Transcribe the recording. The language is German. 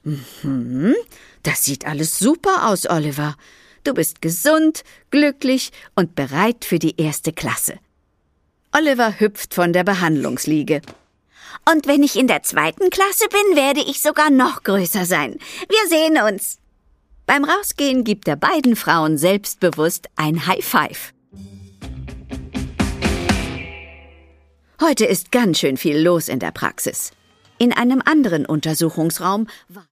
Das sieht alles super aus, Oliver. Du bist gesund, glücklich und bereit für die 1. Klasse. Oliver hüpft von der Behandlungsliege. Und wenn ich in der 2. Klasse bin, werde ich sogar noch größer sein. Wir sehen uns. Beim Rausgehen gibt er beiden Frauen selbstbewusst ein High Five. Heute ist ganz schön viel los in der Praxis. In einem anderen Untersuchungsraum war